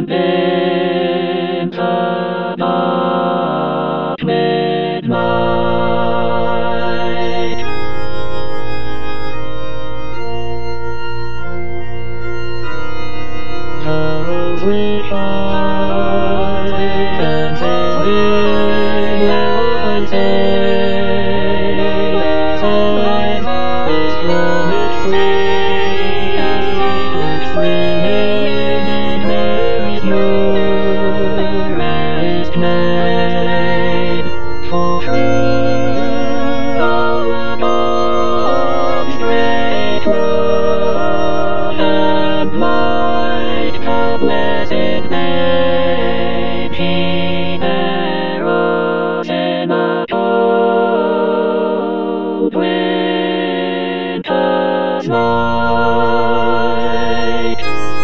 in the dark midnight. The roads we find and sailing open sails and this flowing sweet with thrilling and Mary's nearest maid. For through all the dawn's great love and light, the blessed babe she arose in a cold winter's night.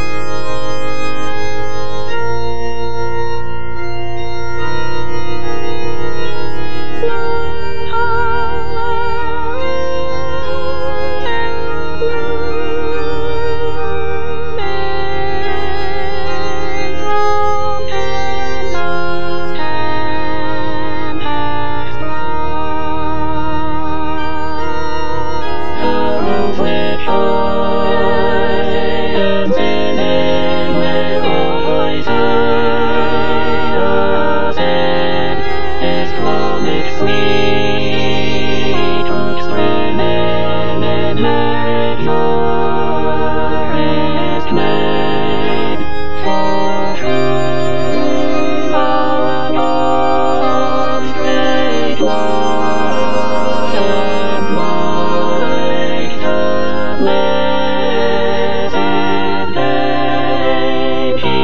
Sweet, looks thrilling and married nearest maid. For through all love's great love and light, the blessed babe she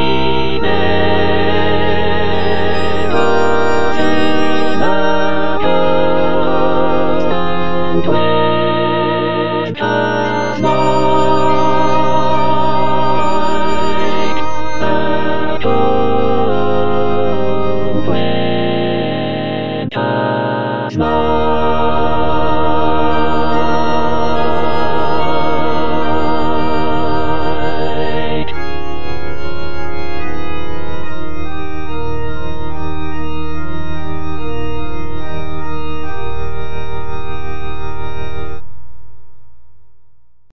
arose in a winter's night, a cold winter's night.